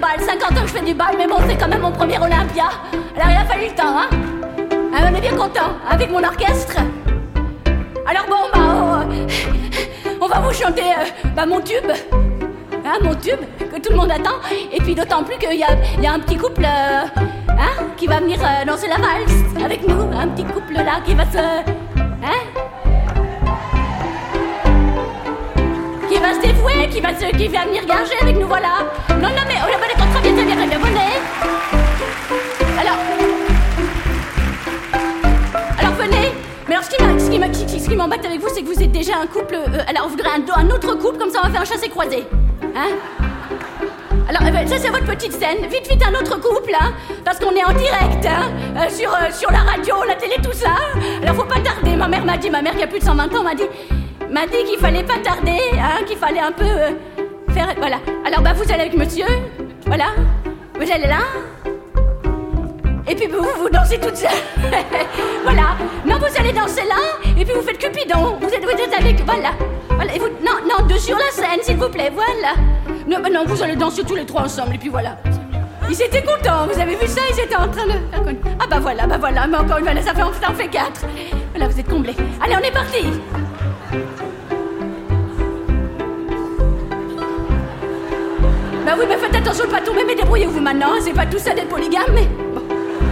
bal, 50 ans que je fais du bal, mais bon, c'est quand même mon premier Olympia. Alors il a fallu le temps, hein. On est bien content, avec mon orchestre. Alors bon, on va vous chanter mon tube. Hein, mon tube, que tout le monde attend. Et puis d'autant plus qu'il y a un petit couple qui va venir danser la valse avec nous. Un petit couple là qui va se... qui va se dévouer, qui va venir gager avec nous, voilà. Non, mais on a pas des contrats, très bien, venez. Alors venez. Mais alors ce qui m'embête avec vous, c'est que vous êtes déjà un couple. Alors on voudrait un autre couple, comme ça on va faire un chassé-croisé. Hein? Alors ça c'est votre petite scène. Vite un autre couple, hein, parce qu'on est en direct, hein, sur la radio, la télé, tout ça. Alors faut pas tarder. Ma mère qui a plus de 120 ans m'a dit qu'il fallait pas tarder, hein, qu'il fallait un peu faire. Voilà. Alors vous allez avec monsieur, voilà. Vous allez là. Et puis vous dansez toute seule. Voilà. Non, vous allez danser là, et puis vous faites Cupidon. Vous êtes avec, voilà. Et vous, non, deux sur la scène, s'il vous plaît, voilà. Non, vous allez danser tous les trois ensemble, et puis voilà. Ils étaient contents, vous avez vu ça? Ils étaient en train de... Ah voilà, mais encore une fois, ça en fait 4. Voilà, vous êtes comblés. Allez, on est parti. Oui, mais faites attention de pas tomber, mais débrouillez-vous maintenant, c'est pas tout ça d'être polygame, mais... Bon.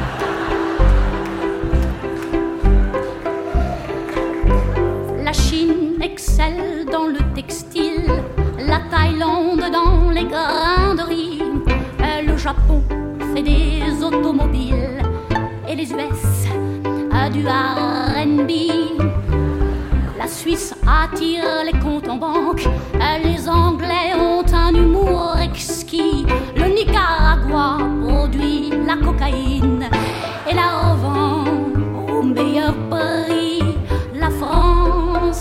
La Chine excelle dans le textile, la Thaïlande dans les grains de riz, le Japon fait des automobiles et les US a du R&B. La Suisse attire les comptes en banque, les Anglais ont un humour exquis, le Nicaragua produit la cocaïne et la revend au meilleur prix. La France,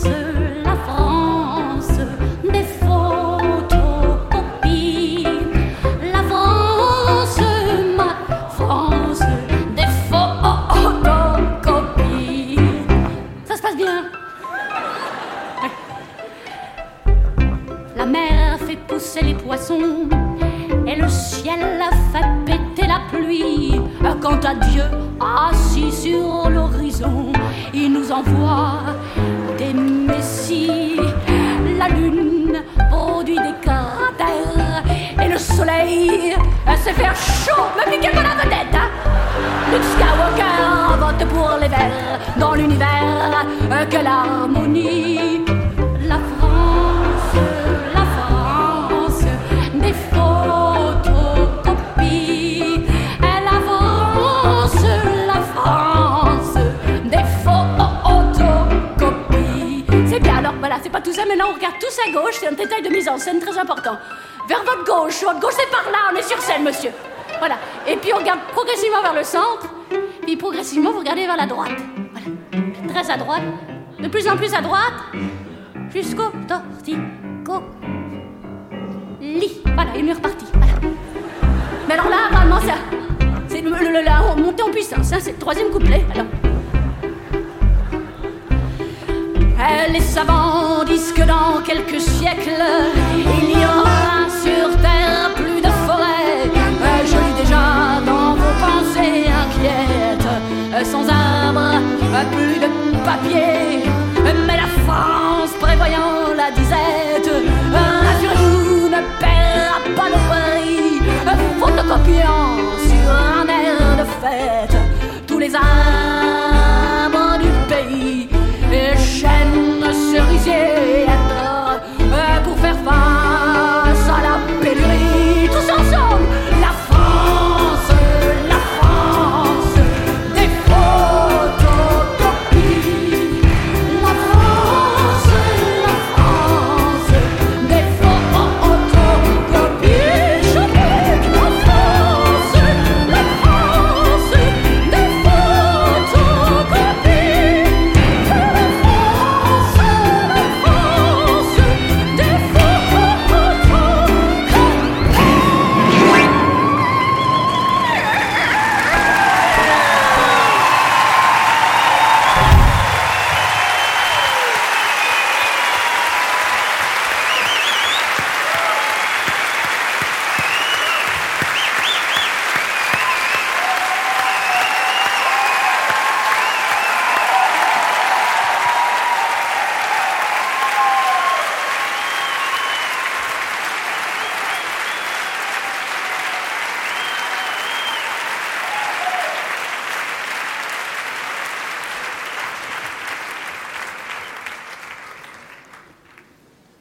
des photocopies. La France, ma France, des photocopies. Ça se passe bien. La mer fait pousser les poissons et le ciel a fait péter la pluie. Quant à Dieu, assis sur l'horizon, il nous envoie des messies. La lune produit des cratères et le soleil se fait chaud. Me piquez pas la vedette, hein. Luke Skywalker vote pour les verts dans l'univers que l'harmonie. La France, des photocopies. La France, des photocopies. C'est bien, alors voilà, c'est pas tout ça. Maintenant on regarde tous à gauche, c'est un détail de mise en scène très important. Vers votre gauche, c'est par là, on est sur scène, monsieur. Voilà, et puis on regarde progressivement vers le centre, puis progressivement vous regardez vers la droite. Voilà, très à droite, de plus en plus à droite, jusqu'au tortico. Lit. Voilà, il est reparti. Voilà. Mais alors là, vraiment, ça, c'est la montée en puissance, hein, c'est le troisième couplet. Alors. Les savants disent que dans quelques siècles, il y aura sur Terre plus de forêts. Je lis déjà dans vos pensées inquiètes, sans arbres, plus de papier. Mais la France, prévoyant la disette,